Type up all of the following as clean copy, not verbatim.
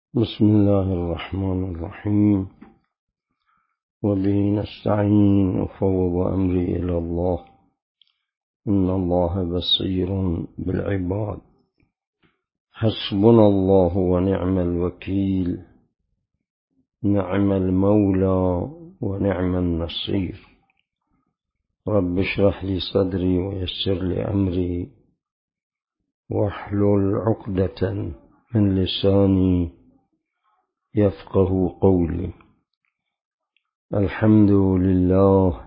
بسم الله الرحمن الرحيم وبه نستعين وفوض أمري إلى الله إن الله بصير بالعباد حسبنا الله ونعم الوكيل نعم المولى ونعم النصير رب اشرح لي صدري ويسر لي أمري واحلل عقدة من لساني يفقه قولي. الحمد لله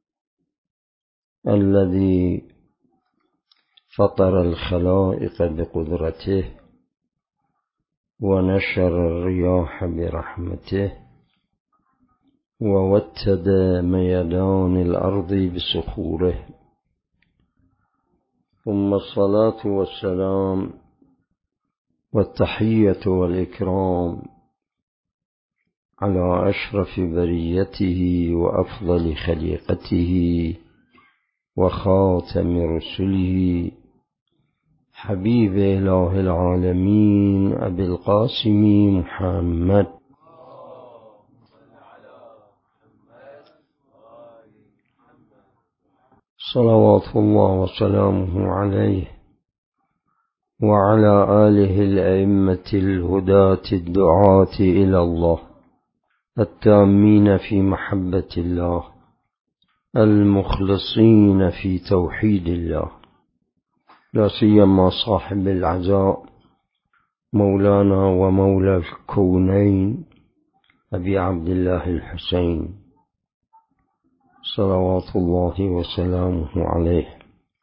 الذي فطر الخلائق بقدرته ونشر الرياح برحمته ووتد ميدان الأرض بسخوره، ثم الصلاة والسلام والتحية والإكرام على أشرف بريته وأفضل خليقته وخاتم رسله حبيب إله العالمين أبي القاسم محمد صلوات الله وسلامه عليه وعلى آله الأئمة الهداة الدعاة إلى الله التامين في محبة الله المخلصين في توحيد الله، لا سيما صاحب العزاء مولانا ومولى الكونين أبي عبد الله الحسين صلوات الله وسلامه عليه،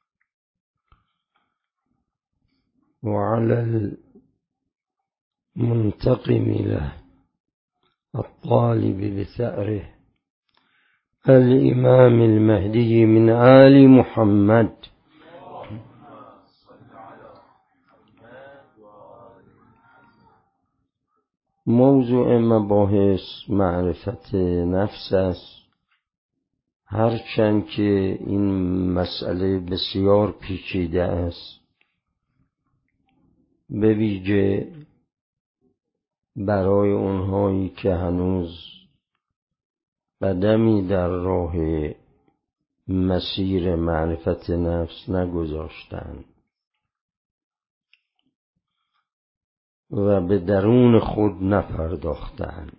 وعلى المنتقم له الطالب بثأره الإمام المهدي من آل محمد موضوع مباحث معرفت نفس است، هرچند که این مسئله بسیار پیچیده است، به ویژه برای اونهایی که هنوز قدمی در راه مسیر معرفت نفس نگذاشتند و به درون خود نپرداختند،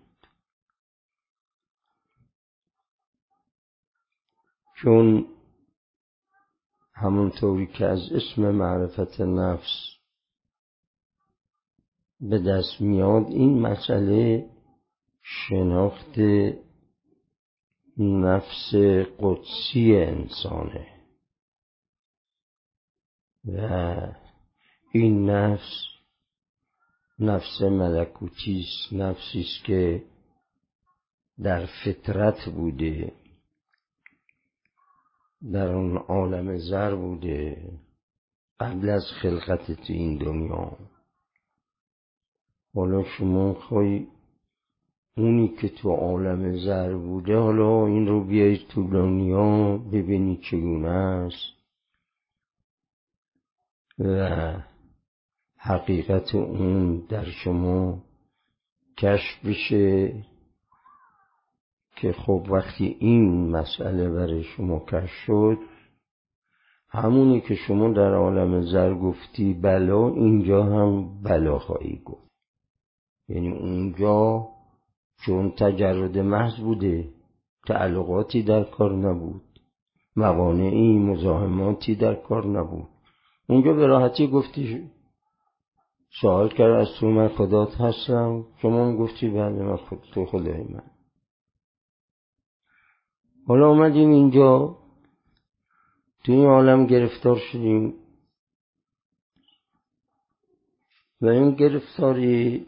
چون همونطوری که از اسم معرفت نفس به دست میاد، این مسئله شناخت نفس قدسی انسانه و این نفس ملکوتی است، نفسی است که در فطرت بوده، در اون عالم زر بوده قبل از خلقت تو این دنیا. حالا شما خواهی اونی که تو عالم زر بوده حالا این رو بیایید تو دنیا ببینی چگونه است و حقیقت اون در شما کشف بشه، که خب وقتی این مسئله برای شما کشف شد، همونی که شما در عالم زر گفتی بلا، اینجا هم بلا خواهی گفت. یعنی اونجا چون تجرد محض بوده، تعلقاتی در کار نبود، موانعی مزاحماتی در کار نبود، اونجا به راحتی گفتی، سوال کرد از تو من خدات هستم، شما هم گفتی بله من تو خدای من. حالا آمدیم اینجا تو این عالم گرفتار شدیم و این گرفتاری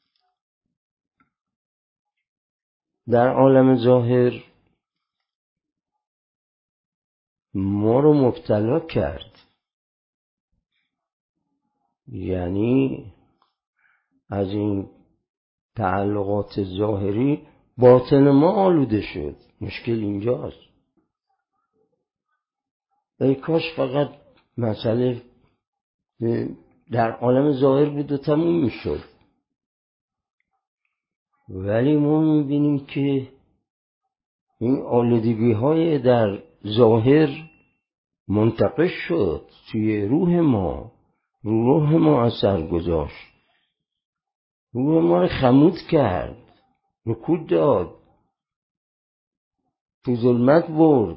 در عالم ظاهر ما رو مبتلا کرد، یعنی از این تعلقات ظاهری باطن ما آلوده شد. مشکل اینجاست. ای کاش فقط مسئله در عالم ظاهر بود و تموم میشد. ولی ما میبینیم که این آلودگی های در ظاهر منتقش شد، توی روح ما اثر گذاشت، روح ما رو خمود کرد، رکود داد، تو ظلمت برد.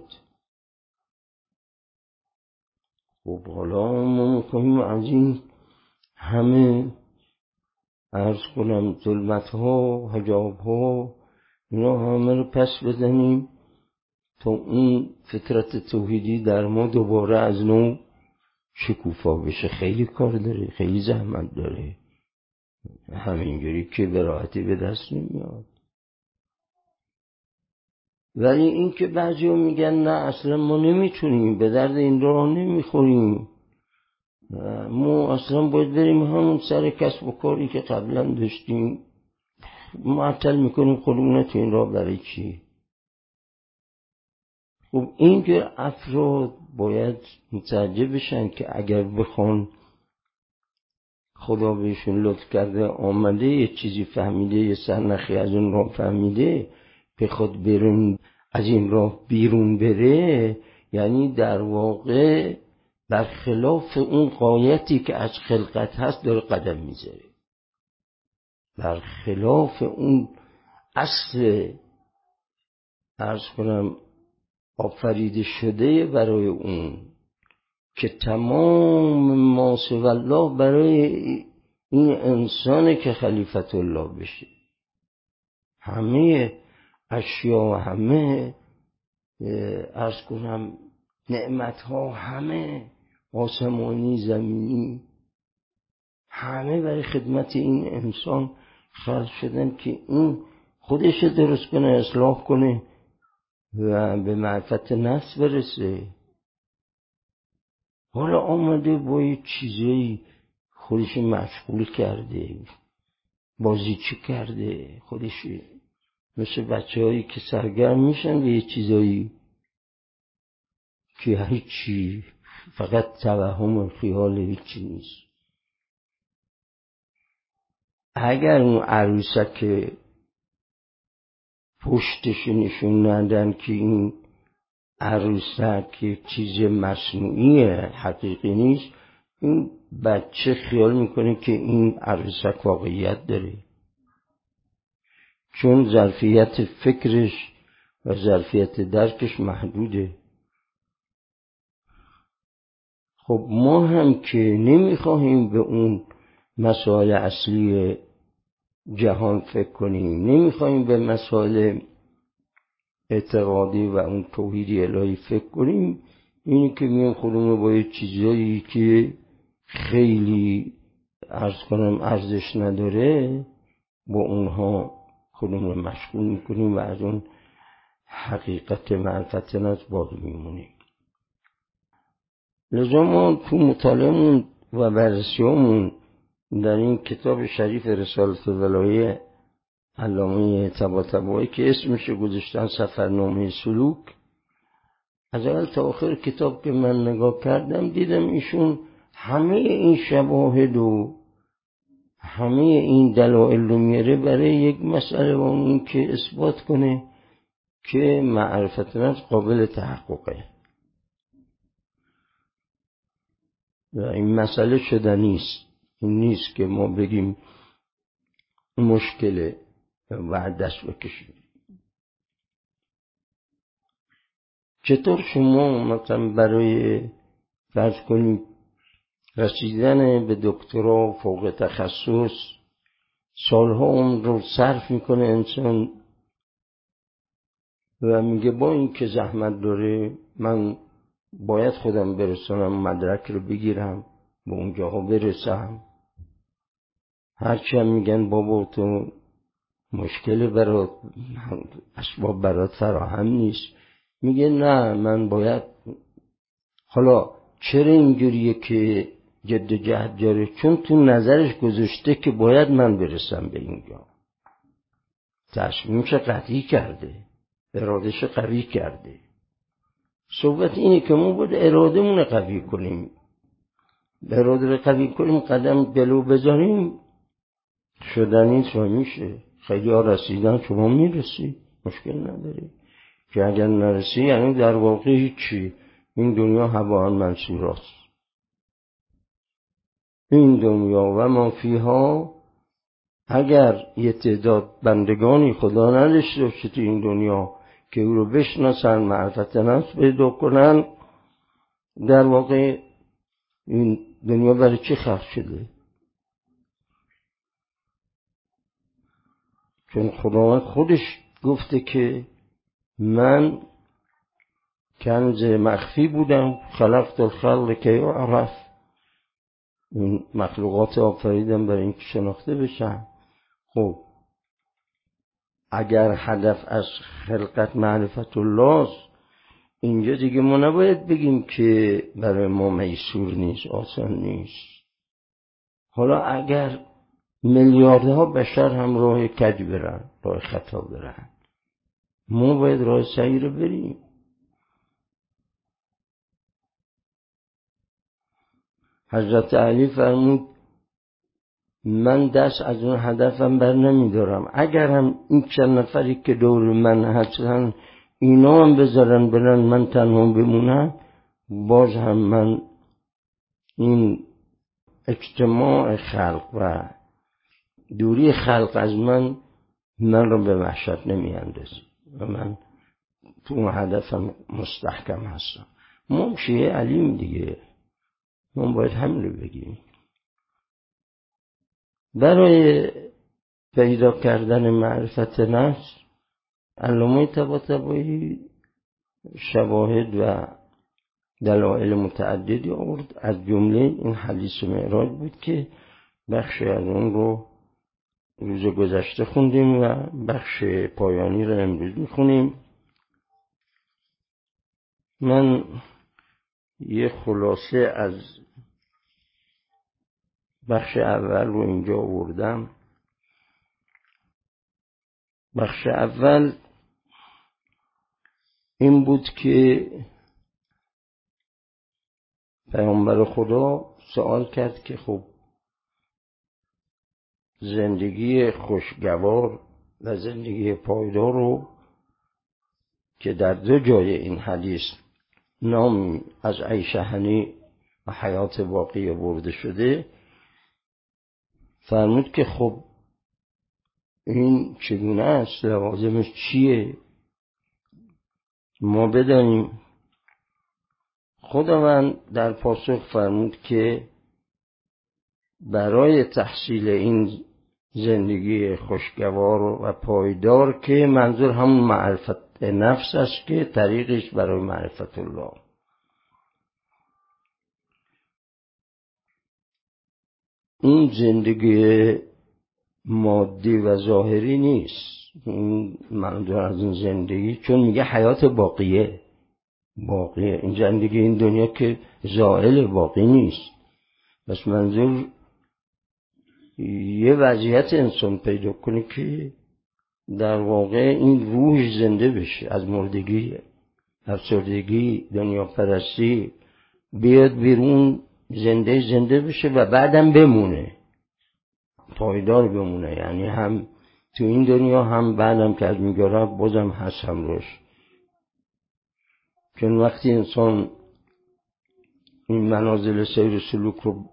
خب حالا ما میخواهیم از این همه عرض کنم ظلمت ها، حجاب ها، اینا همه رو پس بزنیم تا اون فطرت توحیدی در ما دوباره از نو شکوفا بشه. خیلی کار داره، خیلی زحمت داره، همینجوری که به راحتی به دست نمیاد. ولی این که بعضی ها میگن نه اصلا ما نمیتونیم، به درد این راه نمیخوریم، ما اصلا باید بریم همون سر کسب و کاری که قبلا داشتیم، معطل میکنیم خودمون تو این راه. برای چی؟ خب اینجور افراد باید متوجه بشن که اگر بخوان، خدا بهشون لطف کرده آمده یه چیزی فهمیده، یه سرنخی از اون راه فهمیده، بخواد برون از این راه بیرون بره، یعنی در واقع برخلاف اون غایتی که از خلقت هست داره قدم میذاره، برخلاف اون اصل عرض کنم آفریده شده برای اون که تمام ما سوی الله برای این انسانه که خلیفت الله بشه. همه اشیا، همه عرض کنم نعمت ها، همه آسمانی زمینی، همه برای خدمت این انسان خلق شدن که این خودش درست کنه، اصلاح کنه و به معرفت نفس برسه. حالا آمده با یه چیزایی خودش مشغول کرده، بازیچی کرده خودش، مثل بچه هایی که سرگرم میشن به یه چیزایی که هیچی، فقط توهم و خیال، هیچی نیست. اگر اون عروسک پشتش نشون ندن که این عروسک چیز مصنوعی حقیقی نیست، این بچه خیال میکنه که این عروسک واقعیت داره، چون ظرفیت فکرش و ظرفیت درکش محدوده. خب ما هم که نمیخواهیم به اون مسائل اصلی جهان فکر کنیم، نمیخواهیم به مسائل اعتقادی و اون توحیدی الهی فکر کنیم، اینی که میان خودمون با یه چیزایی که خیلی عرض کنم ارزش نداره با اونها خودمون مشغول میکنیم و از اون حقیقت معرفت نفس باز میمونیم. لذا ما تو مطالعه‌مون و بررسی‌هامون در این کتاب شریف رسالت الولایه علامه طباطبایی که اسمش گذاشتن سفرنامه سلوک، از اول تا آخر کتاب که من نگاه کردم دیدم ایشون همه این شواهد و همه این دلایل رو میاره برای یک مسئله و اون این که اثبات کنه که معرفت نفس قابل تحققه و این مسئله شده نیست. این نیست که ما بگیم مشکله و دست بکشیم. چطور شما مثلا برای فرض کنید رسیدن به دکترا فوق تخصص سالها اون رو صرف میکنه انسان و میگه با این که زحمت داره من باید خودم برسونم، مدرک رو بگیرم، به اونجاها برسم. هرچی هم میگن بابا تو مشکل برات، اسباب برات فراهم نیست، میگه نه من باید. حالا چرا اینجوریه که جد و جهد جاره؟ چون تو نظرش گذاشته که باید من برسم به اینجا، تصمیمش قطعی کرده، ارادش قوی کرده. صحبت اینه که ما باید ارادهمون قوی کنیم، اراده رو قوی کنیم، قدم جلو بذاریم، شدنی تا میشه. خیلی ها رسیدن، شما میرسی، مشکل نداری. که اگر نرسی یعنی در واقع هیچی، این دنیا هوا منصوراست. این دنیا و ما فیها، اگر یه تعداد بندگانی خدا نداشته باشه تو این دنیا که او رو بشناسن، معرفت نفس پیدا کنن، در واقع این دنیا برای چی خلق شده؟ چون خداوند خودش گفته که من کنز مخفی بودم، خلقت الخلق که یعرف، این مخلوقات آفریدم برای اینکه شناخته بشن. خب اگر هدف از خلقت معرفت الله است، اینجا دیگه ما نباید بگیم که برای ما میسور نیست، آسان نیست. حالا اگر میلیاردها بشر هم راه کج برن، راه خطا برن، ما باید راه صحیح رو بریم. حضرت علی فرمود من دست از اون هدفم بر نمیدارم، اگر هم این چند نفری که دور من هستن اینا هم بذارن برن من تنها بمونم، باز هم من این اجتماع خلق و دوری خلق از من رو به وحشت نمی اندازه و من تو اون هدفم مستحکم هستم. ما شیعه علیم دیگه، ما باید همین رو بگیم. برای پیدا کردن معرفت نفس علامه طباطبایی شواهد و دلایل متعددی آورد، از جمله این حدیث معراج بود که بخش از اون رو روز گذشته خوندیم و بخش پایانی رو امروز میخونیم. من یه خلاصه از بخش اول رو اینجا آوردم. بخش اول این بود که پیامبر خدا سوال کرد که خب زندگی خوشگوار و زندگی پایدار رو که در دو جای این حدیث نام از عیش هنی و حیات باقی برده شده، فرمود که خب این چگونه است، لوازمش چیه، ما بدانیم. خداوند در پاسخ فرمود که برای تحصیل این زندگی خوشگوار و پایدار که منظور همون معرفت نفس است که طریقش برای معرفت الله. این زندگی مادی و ظاهری نیست، این منظور از این زندگی، چون میگه حیات باقیه، این زندگی این دنیا که زائل باقی نیست. بس منظور یه وضعیت انسان پیدا کنه که در واقع این روح زنده بشه، از مردگی، افسردگی، دنیا پرستی بیاد بیرون، زنده بشه و بعدم بمونه، پایدار بمونه. یعنی هم تو این دنیا هم بعدم که از میگذره بازم هست هم روش. چون وقتی انسان این منازل سیر و سلوک رو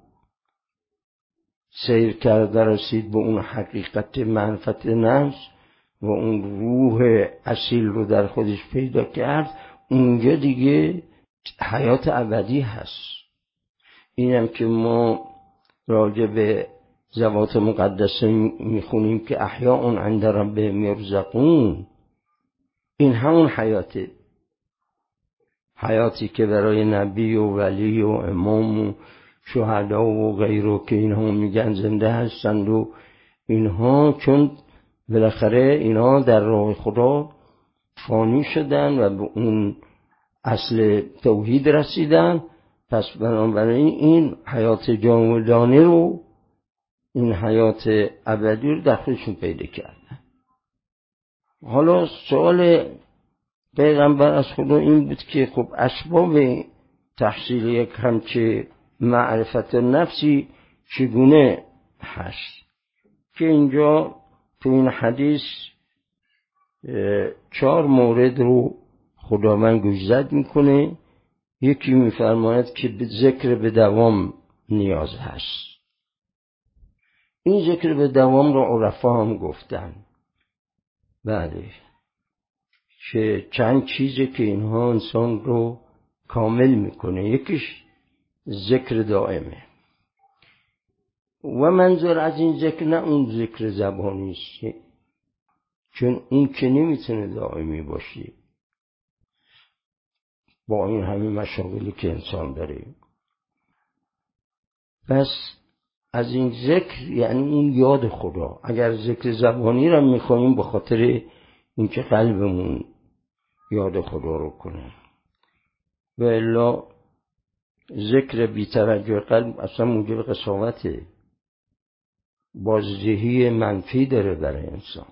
سیر کرده، رسید به اون حقیقت معرفت نفس و اون روح اصیل رو در خودش پیدا کرد، اونجا دیگه حیات ابدی هست. اینم که ما راجع به ذوات مقدسه میخونیم که احیاء عند ربهم یرزقون، این همون حیاتی که برای نبی و ولی و امام و شهدا و غیره که اینها میگن زنده هستند و اینها، چون بالاخره اینها در راه خدا فانی شدن و به اون اصل توحید رسیدن، پس بنابراین این حیات جاودانه رو، این حیات ابدی رو در خودشون پیدا کردن. حالا سوال پیغمبر از خدا این بود که خب اسباب تحصیل یک همچه معرفت نفسی چگونه هست، که اینجا تو این حدیث 4 مورد رو خداوند گوشزد میکنه. یکی میفرماید که ذکر به دوام نیاز هست. این ذکر به دوام رو عرفا هم گفتن. بله، که چند چیزی که اینها انسان رو کامل میکنه. یکیش ذکر دائمه و منظور از این ذکر نه اون ذکر زبانی است، چون اون که نمیتونه دائمی باشی با این همه مشاغلی که انسان داره. پس از این ذکر یعنی اون یاد خدا. اگر ذکر زبانی را میخوایم به خاطر اینکه قلبمون یاد خدا رو کنه، و الا ذکر بی‌توجه قلب اصلا موجب قساوته، بازدهی منفی داره برای انسان.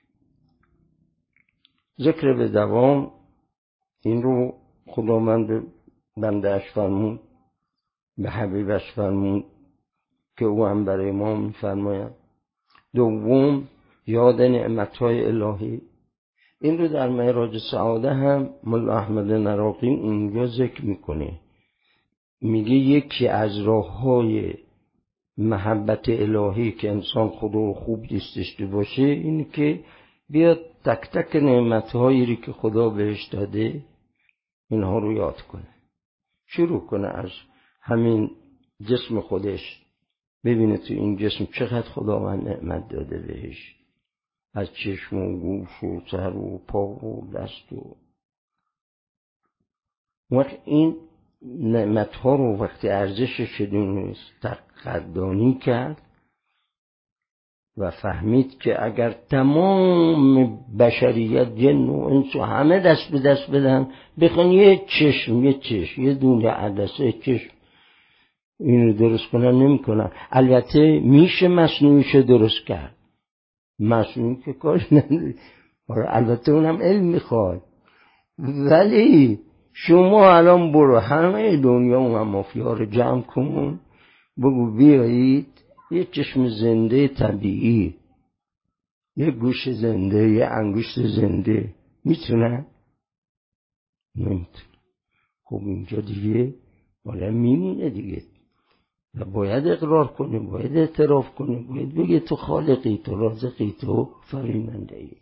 ذکر به دوام، این رو خداوند بنده‌اش فرمود، به حبیبش فرمود که او هم برای ما می‌فرماید. دوم یاد نعمت‌های الهی. این رو در معراج سعاده هم مولا احمد نراقی اونجا ذکر میکنه. میگه یکی از راه‌های محبت الهی که انسان خدا رو خوب دوست داشته باشه اینه که بیاد تک تک نعمت‌هایی که خدا بهش داده اینها رو یاد کنه. شروع کنه از همین جسم خودش، ببینه تو این جسم چقدر خداوند نعمت داده بهش، از چشم و گوش و سر و پا و دست و وقت این نعمت‌ها رو وقتی ارزشش دونست، قدردانی کرد و فهمید که اگر تمام بشریت جن و انس و همه دست به دست بدن بخوان یه چشم یه دونه عدسه چشم اینو درست کنن نمی‌کنن. البته میشه مصنوعیشو درست کرد، مصنوعی که کارش نداره، البته اونم علم میخواد. ولی شما الان برو همه دنیا و مافیا رو جمع کن، بگو بیایید یه چشم زنده طبیعی، یه گوش زنده، یه انگشت زنده، میتونن؟ نمیتونن. خب اینجا دیگه حالا میمونه دیگه، و باید اقرار کنه، باید اعتراف کنه، باید بگه تو خالقی، تو رازقی، تو فریننده ای.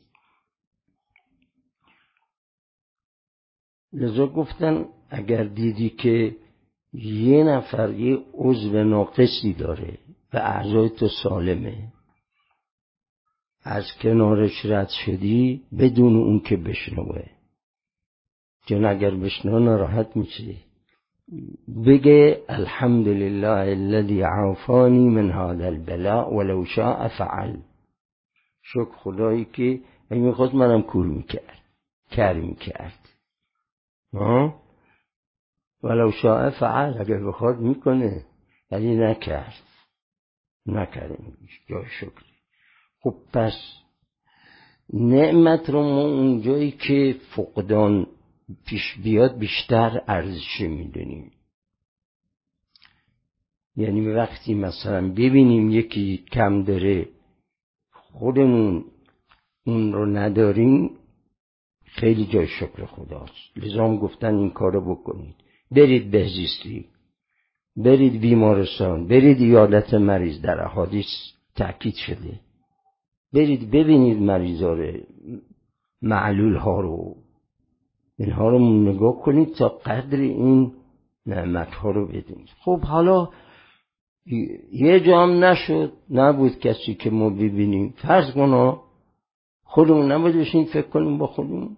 لذا گفتن اگر دیدی که یه نفر یه عضو ناقصی داره و اعضای تو سالمه، از کنارش رد شدی بدون اون که بشنوه، چون اگر بشنوه ناراحت میشه. بگه الحمدلله الذی عافانی من هذا البلاء ولو شاء فعل. شکر خدایی که اگه میخواست منم کر میکرد. ولو شاء فعل، اگر بخواد میکنه، ولی نکرد. جای شکری. خب پس نعمت رو ما اونجایی که فقدان پیش بیاد بیشتر ارزش میدونیم. یعنی وقتی مثلا ببینیم یکی کم داره، خودمون اون رو نداریم، خیلی جای شکر خداست. لذا هم گفتن این کارو بکنید. برید بهزیستی، برید بیمارستان، برید عیادت مریض، در احادیث تأکید شده. برید ببینید مریضا رو، معلول ها رو، اینها رو نگاه کنید تا قدر این نعمت ها رو بدید. خب حالا یه جا هم نبود کسی که ما ببینیم. فرض کن خودمون نباید بشین فکر کنیم با خودمون.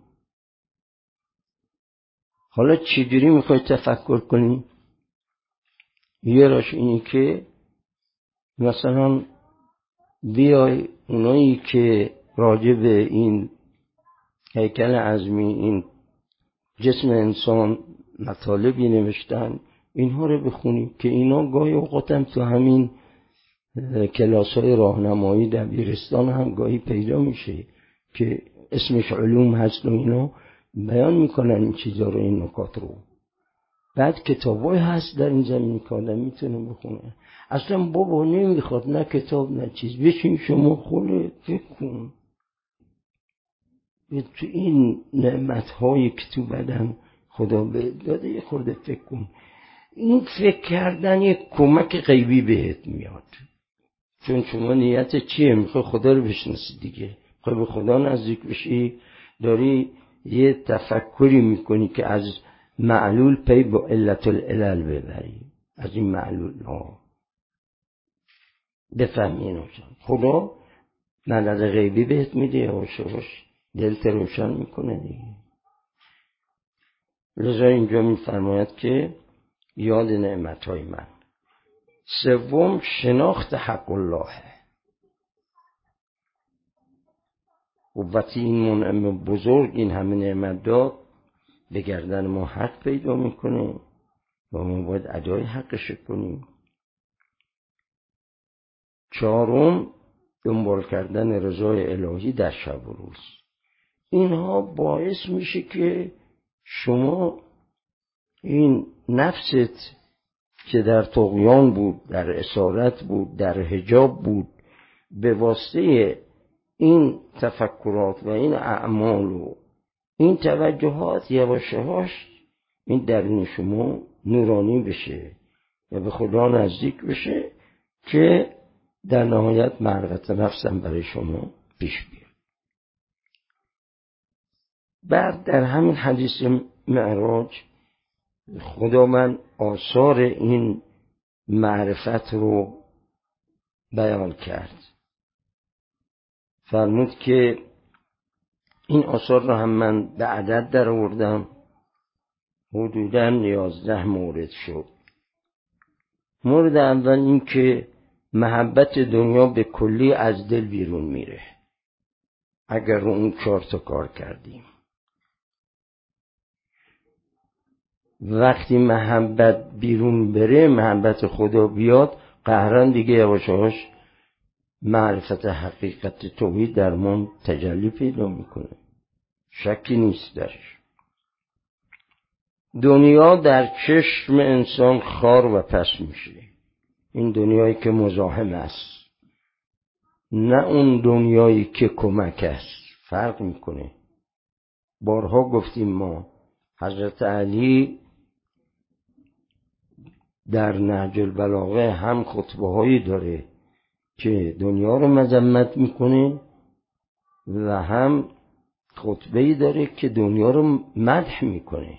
حالا چجوری میخوای تفکر کنیم؟ یه راش اینی که مثلا بیای اونایی که راجع به این هیکل عظمی، این جسم انسان مطالبی نوشتن، اینها رو بخونیم که اینا گاهی اوقات هم تو همین کلاس‌های راهنمایی دبیرستان هم گاهی پیدا میشه که اسمش علوم هست و اینا بیان میکنن این چیزا رو، این نکات رو. بعد کتابای هست در این زمین که آدم میتونه بخونه. اصلا بابا نمیخواد نه کتاب نه چیز، بشین شما خودت فکر کن تو این نعمت‌هایی که تو بدن خدا بهت داده، یه خورده فکر کن. این فکر کردن یک کمک غیبی بهت میاد، چون شما نیت چیه؟ میخوای خدا رو بشناسی دیگه، میخوای به خدا نزدیک بشی، داری یه تفکری میکنی که از معلول پی با علت العلل ببری، از این معلول ها بفهمی اینو. خدا مدد غیبی بهت میده، یواش دلت روشن میکنه دیگه. لذا اینجا میفرماید که یاد نعمتهای من. سوم شناخت حق الله. وقتی این منعم بزرگ این همه نعمت داد، به گردن ما حق پیدا میکنه و ما باید ادای حقش کنیم. چهارم دنبال کردن رضای الهی در شب و روز. اینها باعث میشه که شما این نفست که در طغیان بود، در اسارت بود، در حجاب بود، به واسطه این تفکرات و این اعمال و این توجهات یواشهاش این درون شما نورانی بشه و به خدا نزدیک بشه که در نهایت معرفت نفسم برای شما پیش بیاد. بعد در همین حدیث معراج خدا من آثار این معرفت رو بیان کرد. فرمود که این آثار رو هم من به عدد در آوردم، حدوداً 11 مورد شد. مورد اول این که محبت دنیا به کلی از دل بیرون میره اگر رو اون 4 تا کار کردیم. وقتی محبت بیرون بره، محبت خدا بیاد، قهرن دیگه یواشاش معرفت حقیقت توحید در ما تجلی پیدا میکنه، شکی نیست درش. دنیا در چشم انسان خار و پس میشه، این دنیایی که مزاحم است، نه اون دنیایی که کمک است. فرق میکنه. بارها گفتیم ما حضرت علی در نهج البلاغه هم خطبه هایی داره که دنیا رو مذمت میکنه و هم خطبه‌ای داره که دنیا رو مدح میکنه.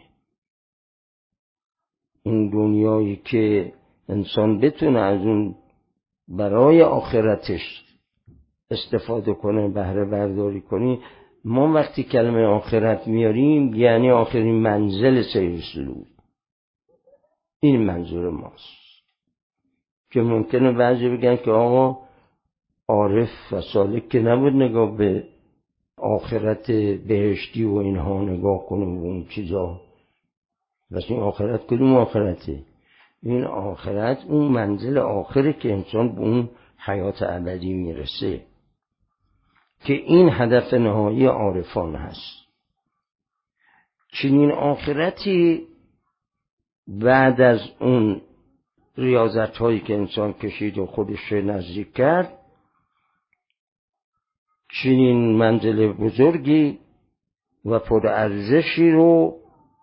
این دنیایی که انسان بتونه از اون برای آخرتش استفاده کنه، بهره برداری کنی. ما وقتی کلمه آخرت میاریم یعنی آخرین منزل سیر سلوک، این منظور ماست. که ممکنه بعضی بگن که آقا عارف و سالک که نبود نگاه به آخرت بهشتی و اینها نگاه کنه و اون چیزا. بس این آخرت کدوم آخرته؟ این آخرت اون منزل آخره که انسان به اون حیات ابدی میرسه، که این هدف نهایی عارفان هست. چنین آخرتی بعد از اون ریاضت هایی که انسان کشید و خودش نزدیک کرد، چنین منزل بزرگی و پرارزشی رو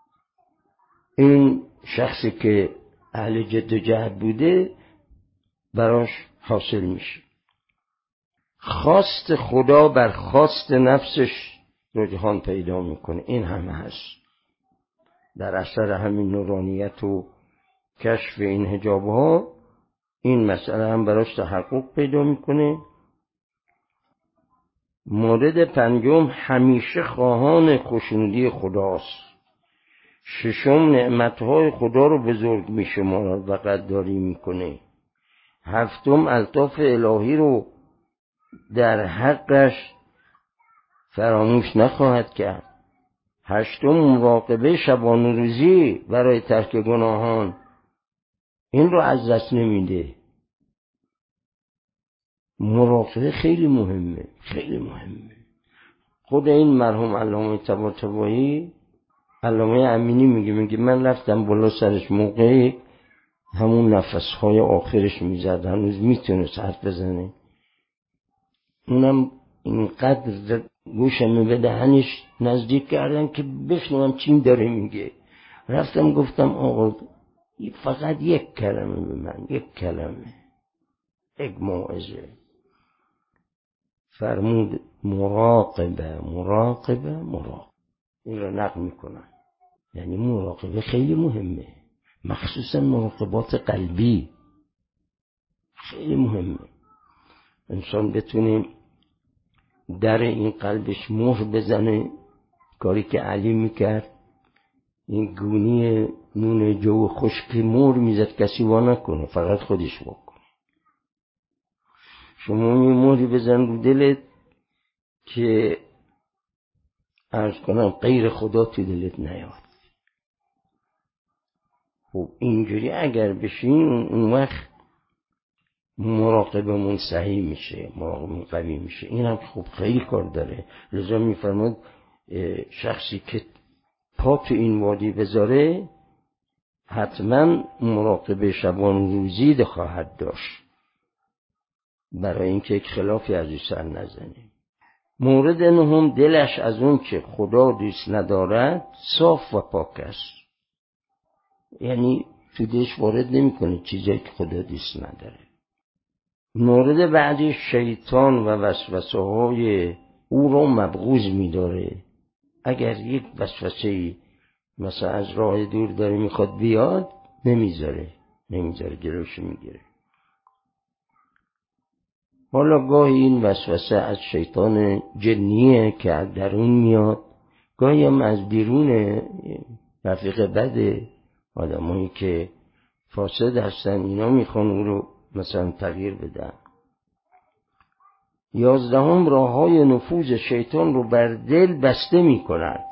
این شخصی که اهل جد و جهد بوده براش حاصل میشه. خواست خدا بر خواست نفسش رجحان پیدا میکنه. این همه هست در اثر همین نورانیت و کشف این حجاب ها، این مسئله هم براش تحقق پیدا میکنه. مورد پنجم همیشه خواهان خوشنودی خداست. ششم نعمتهای خدا رو بزرگ میشمارد و قدردانی میکنه. هفتم الطاف الهی رو در حقش فراموش نخواهد کرد. هشتم مراقبه شبانه روزی برای ترک گناهان، این رو از دست نمیده. مراقبه خیلی مهمه، خیلی مهمه. خود این مرحوم علامه طباطبایی علامه امینی میگه من رفتم بالا سرش موقعی همون نفسهای آخرش میزد، هنوز میتونست حرف بزنه، اونم اینقدر گوشم به دهنش نزدیک کردم که بشنوم چی داره میگه. رفتم گفتم آقا فقط یک کلمه به من، یک کلمه، یک موعظه. فرمود مراقبه مراقبه مراقبه. این رو نقل میکنم. یعنی مراقبه خیلی مهمه، مخصوصا مراقبات قلبی خیلی مهمه. انسان بتونه در این قلبش مهر بزنه، کاری که علی میکرد، این گونی نون جو خشک مهر میزد کسی وا نکنه، فقط خودش بکنه. شما این مهری بزن رو دلت که عرض کنم غیر خدا تو دلت نیاد. خب اینجوری اگر بشین اون وقت مراقبمون صحیح میشه، مراقبمون قوی میشه. این هم خب خیلی کار داره. لذا میفرماد شخصی که پا تو این وادی بذاره حتما مراقبه شبان روزی خواهد داشت، برای اینکه یک خلافی از او سر نزنه. مورد نهم، دلش از اون که خدا دوست ندارد صاف و پاک است. یعنی تو دلش وارد نمیکنه چیزایی که خدا دوست نداره. مورد بعدی، شیطان و وسوسه های او رو مبغوض می‌داره. اگر یک وسوسه‌ای مثلا از راه دور داره میخواد بیاد، نمیذاره جلوش میگیره. حالا گاهی این وسوسه از شیطان جنیه که از درون میاد، گاهی هم از بیرون رفیق بده، آدمایی که فاسد هستن، اینا میخوان او رو مثلا تغییر بدن. 11 راههای نفوذ شیطان رو بر دل بسته میکنند.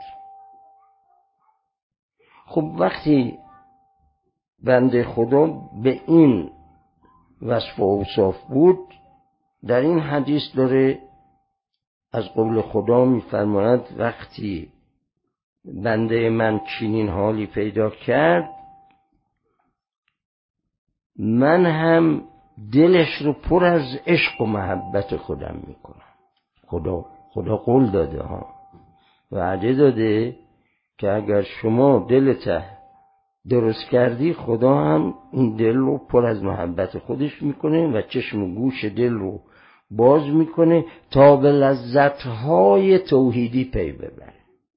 خب وقتی بنده خدا به این وصف و اوصاف بود، در این حدیث داره از قول خدا میفرماید وقتی بنده من چنین حالی پیدا کرد، من هم دلش رو پر از عشق و محبت خودم میکنم. خدا قول داده ها، وعده داده که اگر شما دلت درست کردی، خدا هم این دل رو پر از محبت خودش میکنه و چشم و گوش دل رو باز میکنه تا به لذتهای توحیدی پی ببره.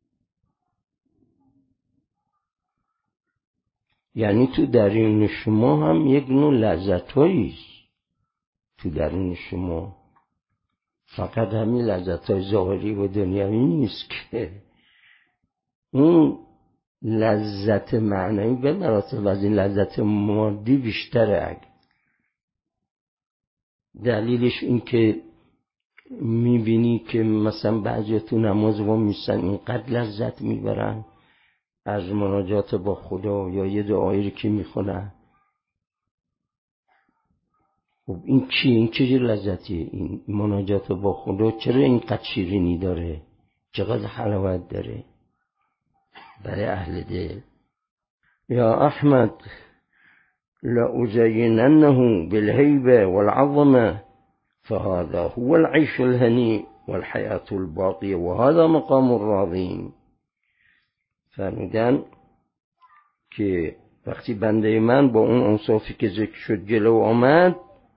یعنی تو درون شما هم یک نوع لذتهاییست. تو درون شما فقط همین لذتهای ظاهری و دنیوی نیست که اون لذت معنوی به مراتب از این لذت مادی بیشتره. دلیلش این که میبینی که مثلا بعضی تو نماز وا میستن اینقدر لذت میبرن از مناجات با خدا یا یه دعایی که میخونن. خب این چی؟ این چه لذتیه؟ این مناجات با خدا چرا اینقدر شیرینی داره؟ چقدر حلاوت داره برای اهل دل؟ یا احمد لأزيننه بالهيبة والعظمة فهذا هو العيش الهنيء والحياة الباقية وهذا مقام الراضين. فرمودن که وقتی بنده من با اون اوصافی که ذکر شد جلو آمد،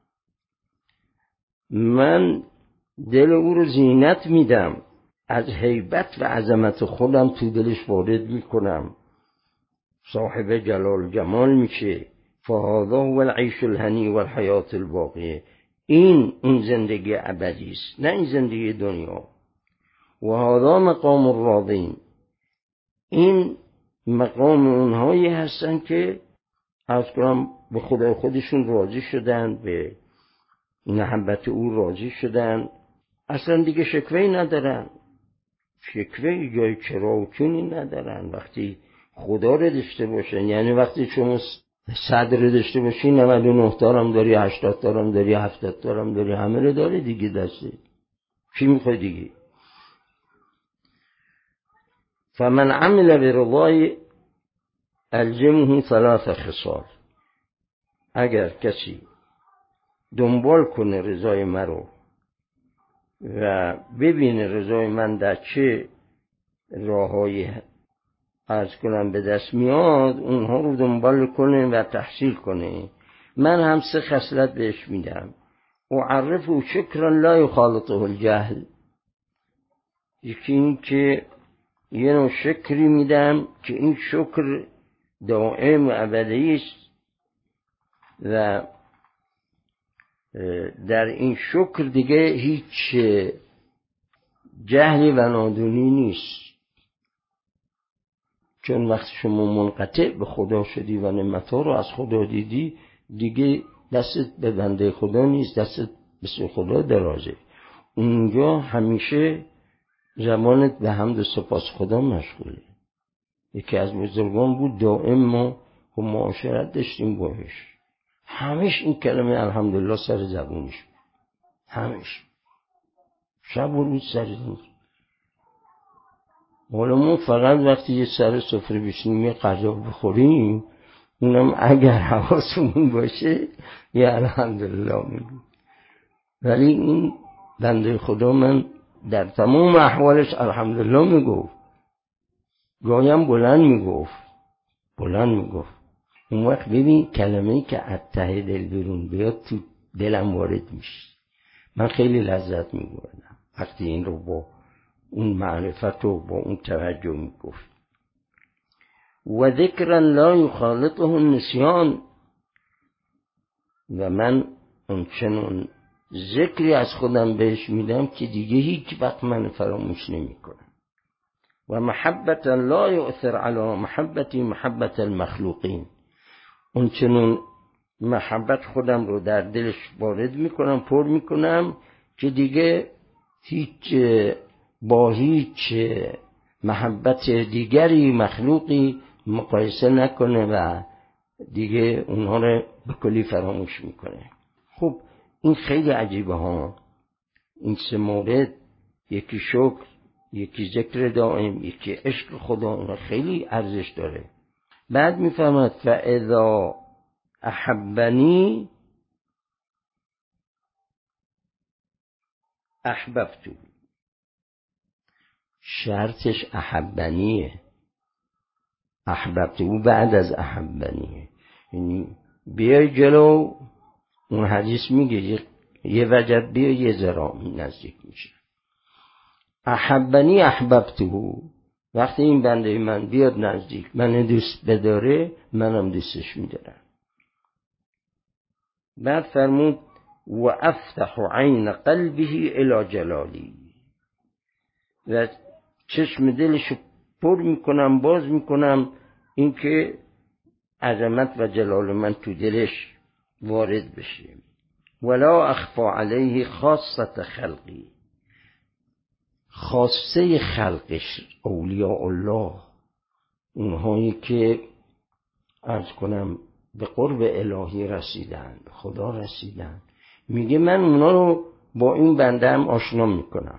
من دل او رو زینت میدم، از هیبت و عظمت خودم تو دلش وارد میکنم، صاحب جلال جمال میشه. فهذا هو العيش الهني والحياة الباقية. این اون زندگی ابدی است، نه این زندگی دنیا. و هذا مقام الراضین. این مقام اونهایی هستن که از کنم به خدای خودشون راضی شدن، به محبت او راضی شدن، اصلا دیگه شکوهی ندارن، شکوهی جای چرا و چونی ندارن. وقتی خدا رو داشته باشن، یعنی وقتی شما 100 رو داشته باشی 99 تارم داری، 80 تارم داری، 70 تارم داری، همه رو داری دیگه دستی، چی میخوای دیگه؟ فمن عمل برضای الجمه 3 خصال. اگر کسی دنبال کنه رضای من رو و ببینه رضای من در چه راههایی عرض کنم به دست میاد، اونها رو دنبال کنه و تحصیل کنه، من هم 3 خصلت بهش میدم. اعرفه شکرا لا یخالطه الجهل. یکی این که یه نوع شکری میدم که این شکر دائم و ابدی است و در این شکر دیگه هیچ جهلی و نادونی نیست. چون وقتی شما منقطع به خدا شدی و نعمت‌ها رو از خدا دیدی، دیگه دستت به بنده خدا نیست، دستت به سوی خدا درازه. اونجا همیشه زبانت به حمد و سپاس خدا مشغوله. یکی از بزرگان بود، دائم ما معاشرت داشتیم باش، همیش این کلمه الحمدلله سر زبونش بود، همیش شب و روز سر زبونش. حالا ما فقط وقتی یه سر سفره بشینیم یه غذا بخوریم، اونم اگر حواسمون باشه یه الحمدلله میگیم. ولی این بنده خدا من در تمام احوالش الحمدلله میگفت، گاهیم بلند میگفت. اون وقت ببین کلمه‌ای که از ته دل بیرون بیاد تو دلم وارد میشه. من خیلی لذت میبردم وقتی این رو با اون معرفت و با اون توجه میگفت. و ذکرا لا یخالطه النسیان. و من اونچنان ذکری از خودم بهش میدم که دیگه هیچ وقت من فراموش نمیکنم. و محبت لا یؤثر علی محبتی محبت المخلوقین. اونچنان محبت خودم رو در دلش وارد میکنم، پر میکنم که دیگه با هیچ محبت دیگری مخلوقی مقایسه نکنه و دیگه اونها رو به کلی فراموش میکنه. خب این خیلی عجیبه ها، این 3 مورد، یکی شکر، یکی ذکر دائم، یکی عشق خدا، اون خیلی ارزش داره. بعد میفهمد فاذا احبنی احببتو. شرطش احبنیه، احببتو بعد از احبنیه. یعنی بیای جلو، اون حدیث میگه یه وجب بیا یه ذراع نزدیک میشه. احبنی احببتو، وقتی این بنده من بیاد نزدیک، من دوست بداره، منم دوستش میدارم. بعد فرمود و افتح عین قلبه الی جلالی. و چشم دلشو پر میکنم، باز میکنم، اینکه عظمت و جلال من تو دلش وارد بشه. ولا اخفا علیه خاصة خلقی. خاصه خلقش اولیاء الله، اونهایی که عرض کنم به قرب الهی رسیدن، به خدا رسیدن، میگه من اونا رو با این بنده هم آشنا میکنم.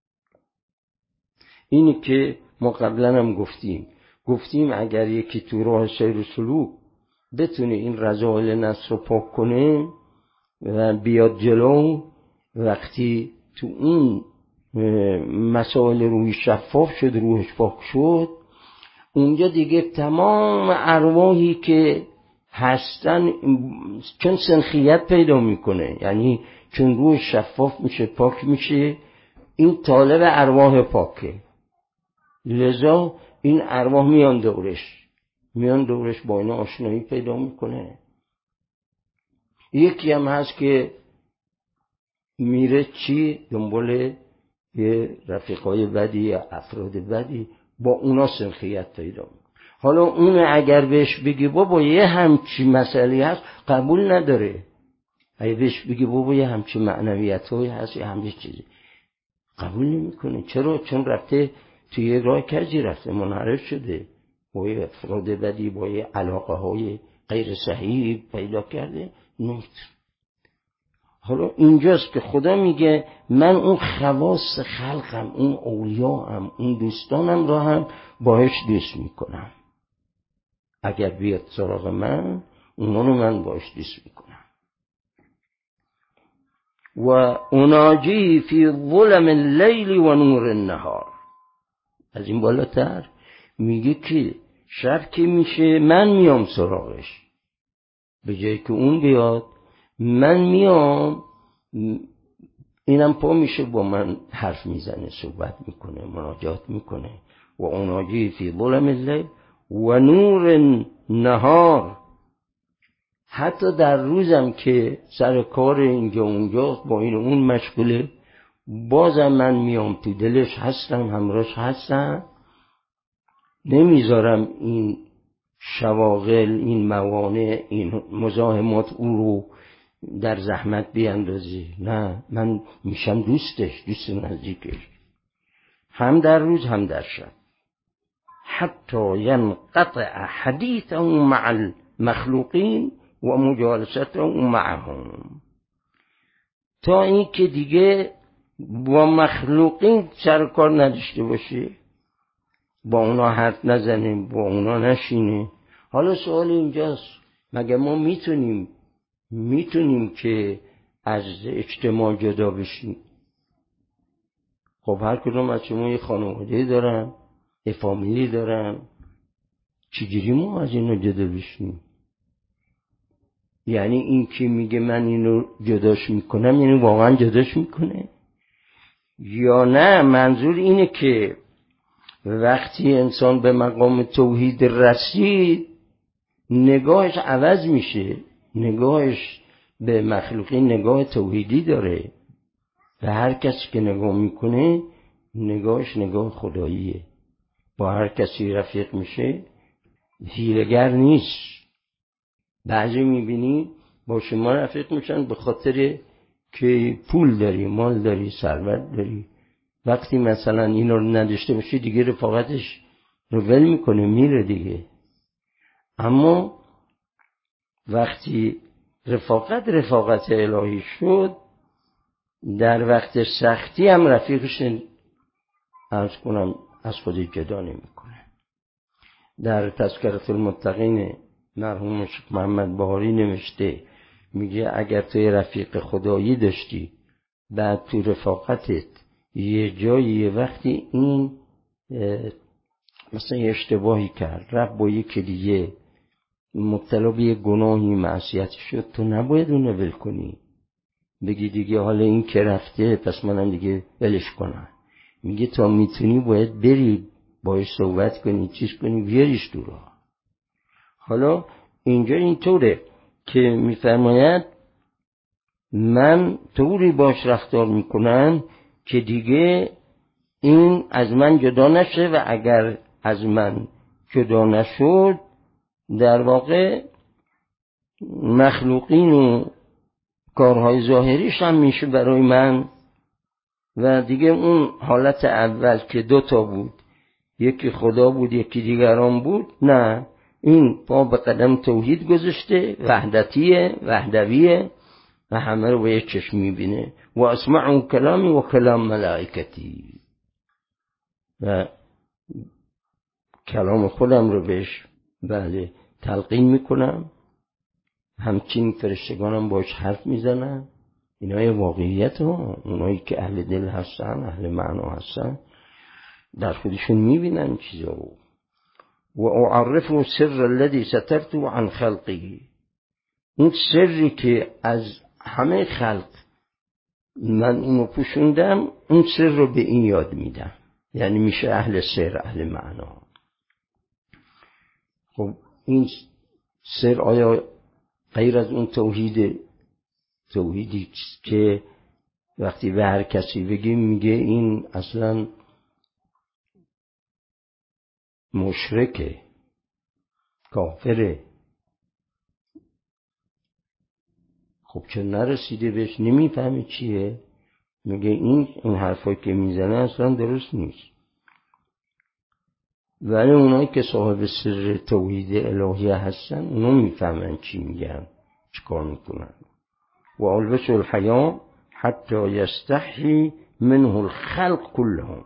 اینی که ما قبلا هم گفتیم اگر یکی تو راه سیر و سلوک بتونه این رذائل نفس رو پاک کنه و بیاد جلو، وقتی تو این مسائل روی شفاف شد، روحش پاک شد، اونجا دیگه تمام ارواحی که هستن چون سنخیت پیدا میکنه، یعنی چون روح شفاف میشه، پاک میشه، این طالب ارواح پاکه، لذا این ارواح میان دورش با اینا آشنایی پیدا میکنه. یکی هم هست که میره دنبال یه رفیقای بدی یا افراد بدی، با اونا سنخیت پیدا میکنه. حالا اون اگر بهش بگی بابا یه همچی مسئله هست، قبول نداره. اگه بهش بگی بابا یه همچی معنویت هایی هست، یه همچی چیزی، قبول نمیکنه. چرا؟ چون رفته توی یه راه کجی، رفته منحرف شده، با یه افراد بدی، با یه علاقه های غیر صحیح پیدا کرده. حالا اینجاست که خدا میگه من اون خواص خلقم، اون اولیاءم، اون دوستانم را هم باهاش دوست میکنم. اگر بیاد سراغ من، اونا رو من باهاش دوست میکنم. و اناجی فی ظلم اللیل و نور النهار. از این بالاتر میگه که شب که میشه من میام سراغش، به جایی که اون بیاد من میام، اینم پا میشه با من حرف میزنه، صحبت میکنه، مناجات میکنه. و اناجی فی ظلم اللیل و نور النهار. حتی در روزم که سر کار اینجا اونجاست با این اون مشغوله، بازم من میام تو دلش هستم، همراهش هستم، نمیذارم این شواغل، این موانع، این مزاحمات او رو در زحمت بیاندازی. نه، من میشم دوستش، دوست نزدیکش، هم در روز هم در شب. حتی ینقطع حدیثه مع المخلوقین و مجالسته معهم. تا این که دیگه با مخلوقین سر کار نداشته باشه، با اونا حرف نزنه، با اونا نشینه. حالا سوال اینجاست، مگه ما میتونیم که از اجتماع جدا بشیم؟ خب هر کدوم از شما یه خانواده دارن، یه فامیلی دارن، چجوری ما از اینا جدا بشیم؟ یعنی این که میگه من اینو جداش میکنم، یعنی واقعا جداش میکنه؟ یا نه منظور اینه که وقتی انسان به مقام توحید رسید نگاهش عوض میشه، نگاهش به مخلوقین نگاه توحیدی داره، و هر کسی که نگاه میکنه نگاهش نگاه خداییه، با هر کسی رفیق میشه حیله‌گر نیست. بعضی میبینی با شما رفیق میشن به خاطر که پول داری، مال داری، ثروت داری. وقتی مثلا اینا رو نداشته باشی دیگه رفاقتش رو ول میکنه، میره دیگه. اما وقتی رفاقت الهی شد، در وقت سختی هم رفیقش عرض کنم از خودی جدا نمیکنه. در تذکرة المتقین مرحوم شیخ محمد بهاری نوشته، میگه اگر توی رفیق خدایی داشتی، بعد تو رفاقتت یه جایی یه وقتی این مثلا یه اشتباهی کرد، رفت با یکی دیگه مبتلا به یه گناهی، معصیت شد، تو نباید اون ول کنی، بگی دیگه حالا این که رفته پس منم دیگه ولش کنم. میگه تا میتونی باید بری باید صحبت کنی، چیز کنی، بیاریش تو راه. حالا اینجا اینطوره که میفرماید من طوری باش رفتار میکنم که دیگه این از من جدا نشه، و اگر از من جدا نشد در واقع مخلوقین و کارهای ظاهریش هم میشه برای من. و دیگه اون حالت اول که دوتا بود، یکی خدا بود یکی دیگران بود، نه، این پا به قدم توحید گذاشته، وحدتیه، وحدویه، و همه رو به یک چشم میبینه. و اسمعوا کلامی و کلام ملائکتی، و کلام خودم رو بهش بله تلقین میکنم، همچین فرشتگانم باش حرف میزنن. اینای واقعیت ها، اونایی که اهل دل هستن، اهل معنا هستن، در خودشون میبینن چیزا رو. و اعرفه سر الذي سترته عن خلقه، اون سری که از همه خلق من اونو پوشوندم، اون سر رو به این یاد میدم. یعنی میشه اهل سر، اهل معنا. خب این سر آیا غیر از اون توحیدی که وقتی به هر کسی بگیم میگه این اصلا مشرکه، کافره؟ خب چون نرسیده بهش نمیفهمه چیه، میگه این حرفایی که میزنه اصلا درست نیست. ولی اونایی که صاحب سر توحید الهی هستن اونا میفهمن چی میگن، چی کار میکنن. و البس الحیا حتی یستحی منه الخلق كلهم.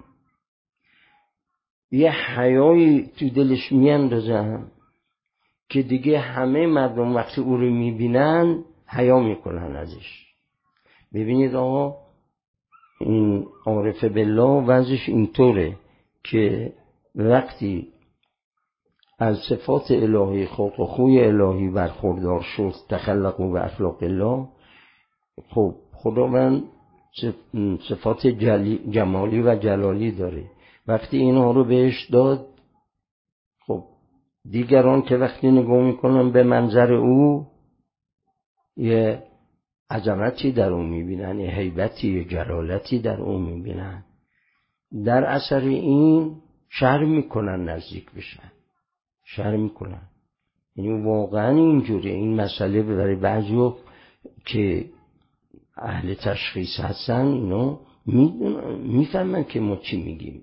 یه حیایی تو دلش میاندازن که دیگه همه مردم وقتی او رو میبینن حیا میکنن ازش. ببینید آقا این عارف بالله وضعش اینطوره که وقتی از صفات الهی خلق و خوی الهی برخوردار شد، تخلق و اخلاق الله، خب خداوند صفات جمالی و جلالی داره. وقتی اینها رو بهش داد، خب دیگران که وقتی نگاه میکنن به منظر او یه عظمتی در اون میبینن، یه هیبتی، یه جلالتی در اون میبینن، در اثر این شرم میکنن نزدیک بشن، شرم میکنن. یعنی واقعا اینجوری این مسئله برای بعضی که اهل تشخیص هستن اینا میفهمن که ما چی میگیم.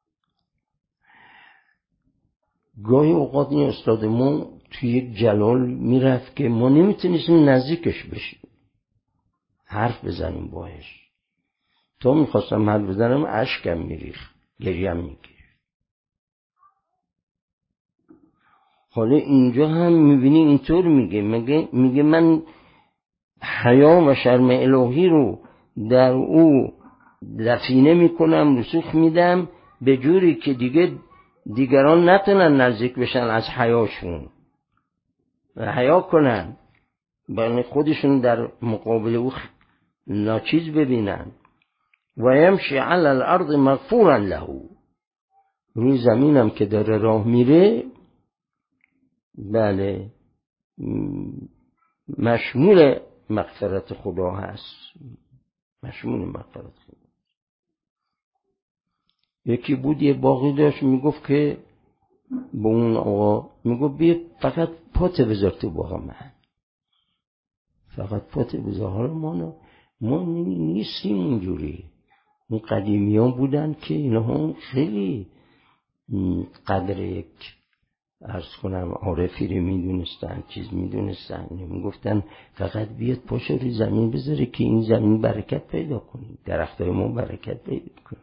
گاهی اوقات این استاد ما توی یک جلال میرفت که ما نمیتونستیم نزدیکش بشیم، حرف بزنیم باهاش. تا میخواستم حرف بزنم اشکم میریخت، گریم میگیرد. حالا اینجا هم میبینی اینطور میگه من حیا و شرم الهی رو در او دفینه میکنم، رسوخ میدم به جوری که دیگران نتونن نزدیک بشن از حیاشون و حیا کنن، برای خودشون در مقابل او ناچیز ببینن. و یمشی علی الارض مغفورا له، روی زمینم که داره راه میره بله مشمول مغفرت خدا هست، مشمول مغفرت خدا. یکی بود یه باغی داشت، میگفت که به اون آقا میگفت بیا فقط پات بذار تو باغ من، فقط پات بذار. حالا ما نیستیم اونجوری. اون قدیمیان بودن که اینها خیلی قدر یک عرض کنم عارفی رو میدونستن، چیز میدونستن، میگفتن فقط بیاد پاش روی زمین بذاره که این زمین برکت پیدا کنی، درختای ما برکت پیدا کنی.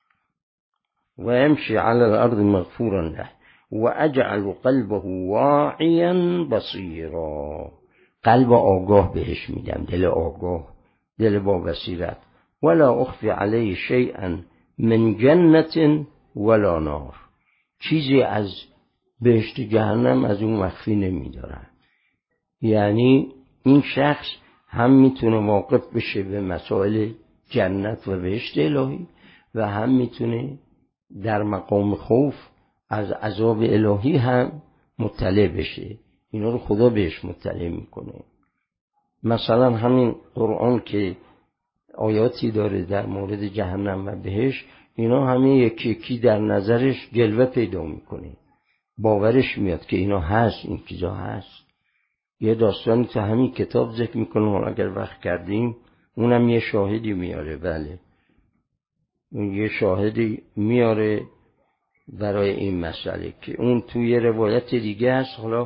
و یمشی علی الارض مغفورا له و اجعل قلبه واعیا بصیرا، قلب آگاه بهش میدم، دل آگاه، دل با بصیرت. ولا اخفی علیه شیئا من جنت ولا نار، چیزی از بهشت جهنم از اون مخفی نمیدارن. یعنی این شخص هم میتونه واقف بشه به مسائل جنت و بهشت الهی و هم میتونه در مقام خوف از عذاب الهی هم مطلع بشه. اینا رو خدا بهش مطلع میکنه. مثلا همین قرآن که آیاتی داره در مورد جهنم و بهشت، اینا همه یکی یکی در نظرش جلوه پیدا میکنه، باورش میاد که اینا هست، این چیزا هست. یه داستانی تو همین کتاب ذکر میکنم، اگر وقت کردیم اونم یه شاهدی میاره. بله یه شاهدی میاره برای این مسئله که اون توی روایت دیگه هست. حالا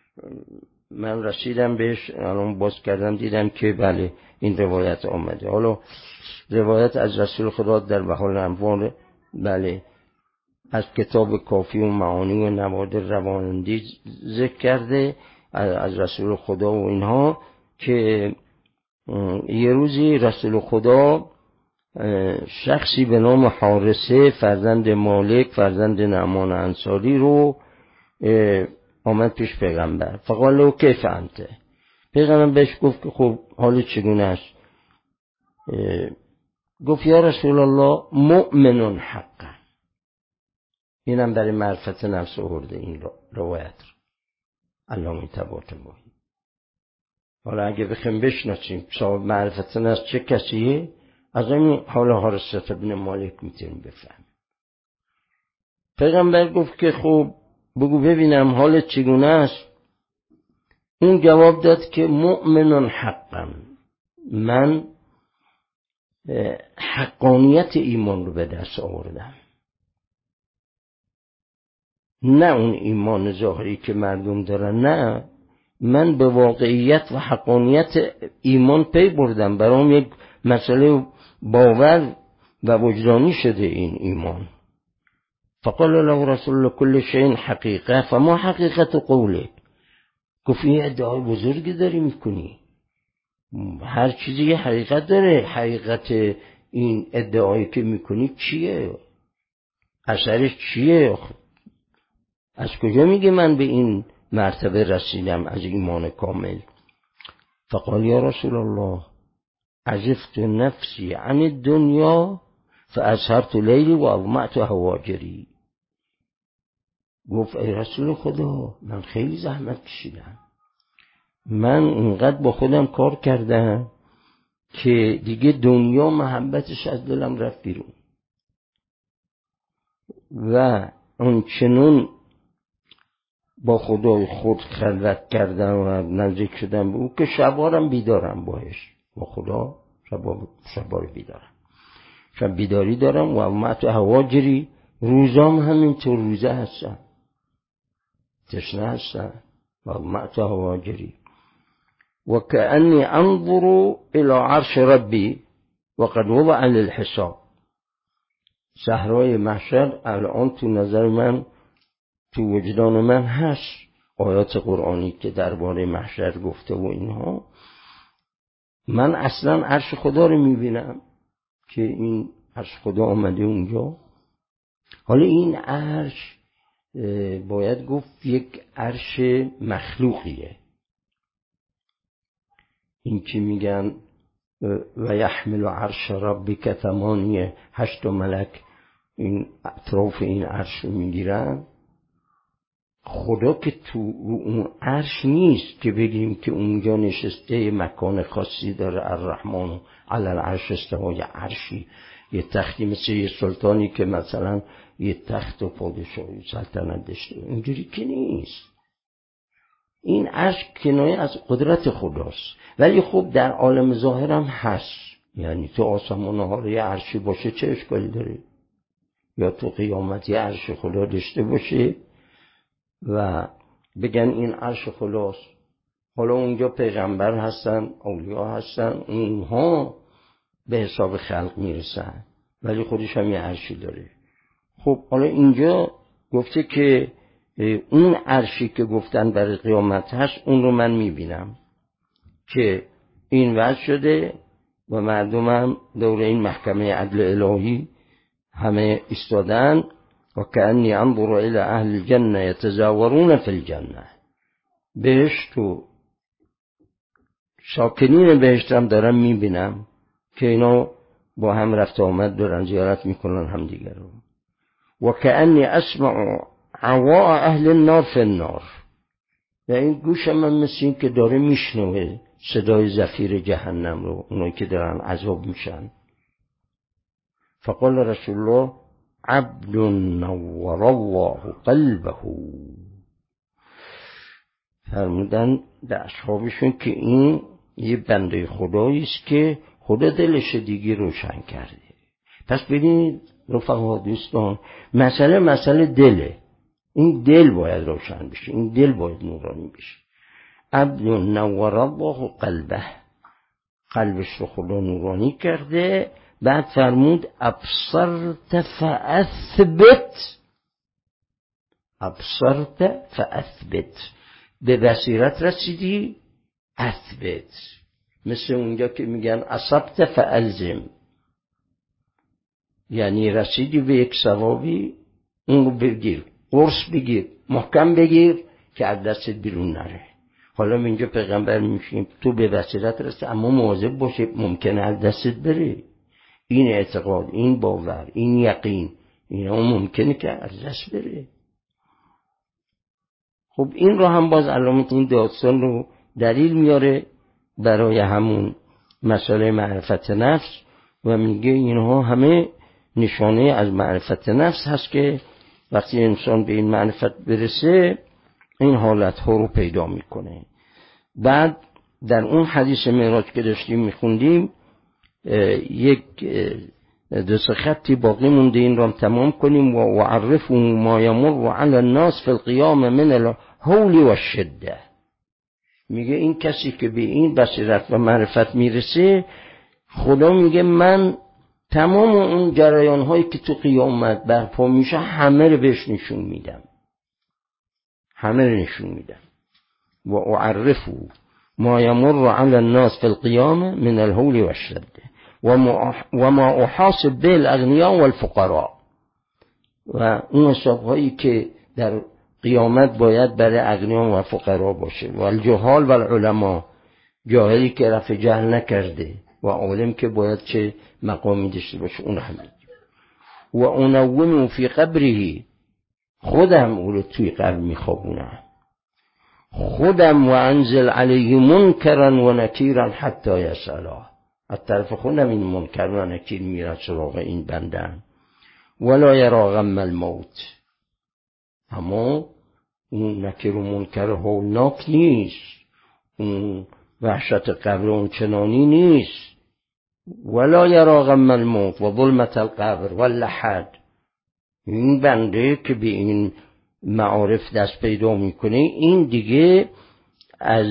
من رسیدم بهش، الان باز کردم دیدم که بله این روایت آمده. حالا روایت از رسول خدا در بحار الانوار، بله از کتاب کافی و معانی و نوادر روانندی ذکر کرده از رسول خدا و اینها، که یه روزی رسول خدا شخصی به نام حارثه فرزند مالک فرزند نعمان انصاری رو آمد پیش پیغمبر. فقال له کیف انت، پیغمبر بهش گفت که خب حال چگونه است؟ گفت یا رسول الله مؤمن حقا. اینم برای معرفت نفس آورده این روایت رو علامه طباطبایی. حالا اگه بخیم بشناسیم صاحب معرفت نفس چه کسیه، از این حال حارثه ابن مالک میتونیم بفهم. پیغمبر گفت که خب بگو ببینم حالت چگونه است. اون جواب داد که مؤمن حقا، من حقانیت ایمان رو به دست آوردم، نه اون ایمان ظاهری که مردم دارن، نه من به واقعیت و حقانیت ایمان پی بردم، برام یک مسئله باور و وجدانی شده این ایمان. فقال له رسول الله كل شيء حقیقه فما حقیقت قوله. گفت این ادعای بزرگی داری میکنی، هر چیزی یه حقیقت داره. حقیقت این ادعایی که میکنی چیه؟ اثرش چیه؟ از کجا میگه من به این مرتبه رسیدم از ایمان کامل؟ فقال یا رسول الله عجفت نفسی عن الدنیا فأسهرت لیلی و اظمأت هواجری. گفت ای رسول خدا، من خیلی زحمت کشیدم، من اینقدر با خودم کار کردم که دیگه دنیا محبتش از دلم رفت بیرون و اون چنون با خدای خود خلوت کردم و نزدیک شدم به او که شبارم بیدارم باش، با خدا شبار بیدارم، شب بیداری دارم. و امت هواجری، روزام همینطور روزه هستم، تشنه هستم. و امت هواجری و کأنی انظر الى عرش ربی و قد وضع للحساب. صحرای محشر الان تو نظر من، تو وجدان من هست، آیات قرآنی که درباره محشر گفته و اینها. من اصلا عرش خدا رو میبینم که این عرش خدا آمده اونجا. حالا این عرش باید گفت یک عرش مخلوقیه. این که میگن و یحمل عرش ربک 8 ملک این اطراف این عرش رو میگیرن. خدا که تو اون عرش نیست که بگیم که اونجا نشسته، مکان خاصی داره. الرحمن علی العرش استوى، یه عرشی، یه تختی مثل یه سلطانی که مثلا یه تخت و پادشاهی سلطنت داشته، اینجوری که نیست. این عرش کنایه از قدرت خداست، ولی خب در عالم ظاهر هم هست. یعنی تو آسمان ها یه عرشی باشه چه اشکالی داره؟ یا تو قیامت یه عرش خدا داشته باشه و بگن این عرش خداست. حالا اونجا پیغمبر هستن، اولیاء هستن، اونها به حساب خلق میرسن، ولی خودش هم یه عرشی داره. خب حالا اینجا گفته که اون عرشی که گفتن برای قیامت هست، اون رو من میبینم که این وضع شده و مردم هم دور این محکمه عدل الهی همه استادن. و کأنی انظر الى اهل الجنه یتزاورون فی الجنه. بهشت و ساکنین بهشت هم دارم میبینم که اینا با هم رفت آمد دارن، زیارت میکنن هم دیگر رو. و کأنی اسمع عواء اهل النار فی النار. و این گوشم من مثل این که داره میشنوه صدای زفیر جهنم رو، اونایی که دارن عذاب میشن. فقال رسول الله عبد نور الله قلبه. فرمودن به اصحابشون که این یه بنده خدایی است که خدا دلش دیگه روشن کرده. پس ببینید رفقا دوستان، مسئله دله. این دل باید روشن بشه، این دل باید نورانی بشه. عبد نور الله قلبه، قلبش رو خدا نورانی کرده. بعد فرمود ابصرت فاثبت، ابصرت فاثبت، به بصیرت رسیدی اثبت. مثل اونجا که میگن اصبت فالزم، یعنی رسیدی به یک ثوابی، اون رو بگیر، قرص بگیر، محکم بگیر که از دستت بیرون نره. حالا اینجا پیغمبر میشیم تو به بصیرت رسید، اما مواظب باشه ممکنه از دستت بره. این اعتقاد، این باور، این یقین، اینا ممکنه که از دست بره. خب این رو هم باز علامت این داستان رو دلیل میاره برای همون مسئله معرفت نفس و میگه اینها همه نشانه از معرفت نفس هست که وقتی انسان به این معرفت برسه این حالت ها رو پیدا میکنه. بعد در اون حدیث معراج که داشتیم میخوندیم یک دو سه خطی باقی مونده، این رو هم تمام کنیم. و عرفوا ما یمر علی الناس فی القیام من الهول و الشده. میگه این کسی که به این بصیرت و معرفت میرسه، خدا میگه من تمام اون جریان هایی که تو قیامت برپا میشه همه رو بهش نشون میدم، همه رو نشون میدم. و اعرفو ما یمر علی الناس فی القیامه من الهول و الشده و ما احاسب به الاغنیاء والفقراء. و اون حساب هایی که در قیامت باید برای اغنیاء و فقرا باشه، و الجهال و العلماء، جاهلی که رفع جهل نکرده و عالم که باید چه مقامی داشته باشه، اون همه. و انومو فی قبره، خودم او رو توی قبر میخوابونم، خودم و انزل علیه منکرا و نکیرا حتی یسالا، از طرف خودم این منکر و نکیر میرد سراغ این بندم. ولا یرا غم الموت، اما اون نکیر و منکر هولناک نیست، اون وحشت قبر اون چنانی نیست. ولا یرا غم الموت و ظلمت القبر واللحد. این بنده که به این معارف دست پیدا میکنه، این دیگه از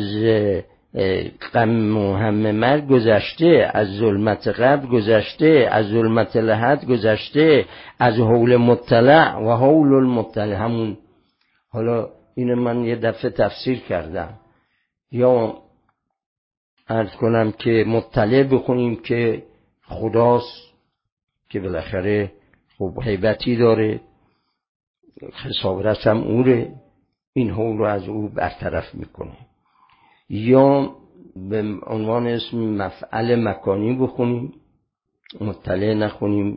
غم و هم مرگ گذشته، از ظلمت قبر گذشته، از ظلمت لحد گذشته، از حول مطلع و حول المطلع. همون حالا اینو من یه دفعه تفسیر کردم، یا عرض کنم که مطلع بخونیم که خداست که بالاخره خب هیبتی داره، حساب رسم اوره، این حول رو از او برطرف میکنه. یا به عنوان اسم مفعل مکانی بخونیم، مطلع نخونیم،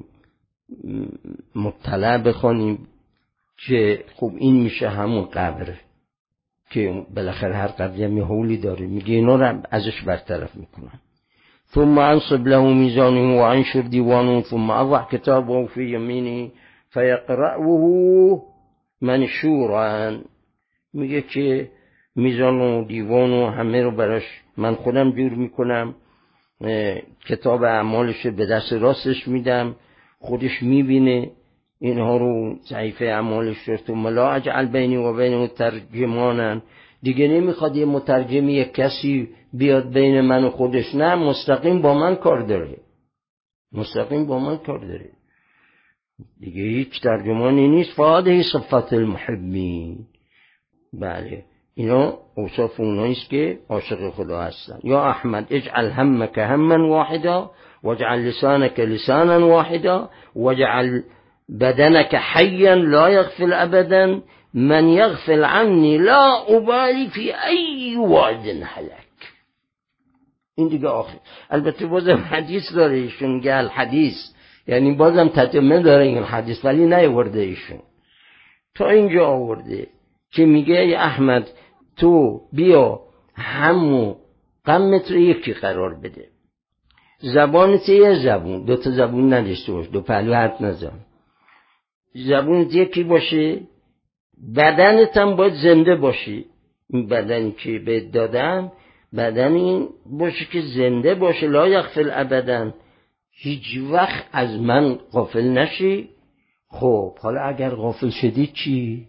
مطلع بخونیم، که خب این میشه همون قبر که بالاخره هر قبری هم یه حولی داره، میگه اینا رو ازش برطرف میکنن. ثم انصب له میزانه و انشر دیوانه ثم اضع کتابه فی یمینه فیقرأه منشورا. میگه که میزان و دیوان و همه رو براش من خودم جور میکنم، کتاب اعمالش به دست راستش میدم، خودش میبینه اینها رو، صحیفه اعمالش رو. ثم لا اجعل بینی و بینه ترجمانا، دیگه نمیخواد یه مترجمی یک کسی بیاد بین من و خودش، نه، مستقیم با من کار داره، مستقیم با من کار داره دیگه، هیچ ترجمانی نیست. فهذه صفات المحبین. بله، اینا اوصاف اوناییست که عاشق خدا هستن. یا احمد اجعل همك هما واحدا واجعل لسانك لسانا واحدا واجعل بدنك حيا لا يغفل ابدا من يغفل عني لا ابالي في اي واد هلك. این دیگه آخر. البته بازم حدیث داره ایشون، میگه الحدیث، یعنی بازم تتمه داره این حدیث، ولی نیاورده ایشون، تا اینجا آورده که میگه ای احمد تو بیا همو غمت رو یکی قرار بده، زبانت یه زبون، دو تا زبون نداشته باش، دو پهلو حرف نزن، زبونت یکی باشه، بدنت هم باید زنده باشی. این بدنی که بهت دادم بدنی باشه که زنده باشه، لا یغفل ابدا، هیچ وقت از من غافل نشی. خب حالا اگر غافل شدی چی؟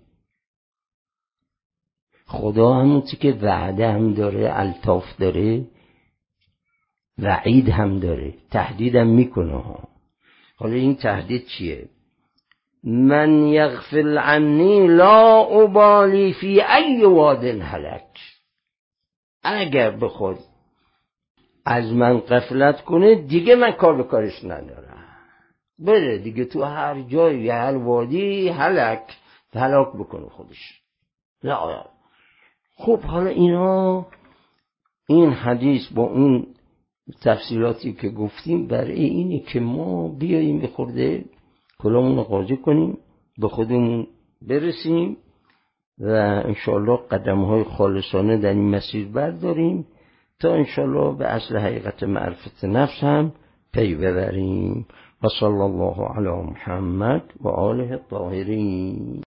خدا همونتی که وعده هم داره، الطاف داره، وعید هم داره، تهدید هم میکنه. حالا این تهدید چیه؟ من یغفل عنی لا ابالی فی ای واد هلک. اگر بخواد از من غفلت کنه دیگه من کار به کارش ندارم، بره دیگه تو هر جای هر وادی هلک بکنه خودش. لا. خب حالا این حدیث با اون تفصیلاتی که گفتیم برای اینه که ما بیاییم به خورده کلامون رو قاضی کنیم، به خودمون برسیم و انشاءالله قدم‌های خالصانه در این مسیر برداریم تا انشاءالله به اصل حقیقت معرفت نفس هم پی ببریم. و صلی الله علی محمد و آله الطاهرین.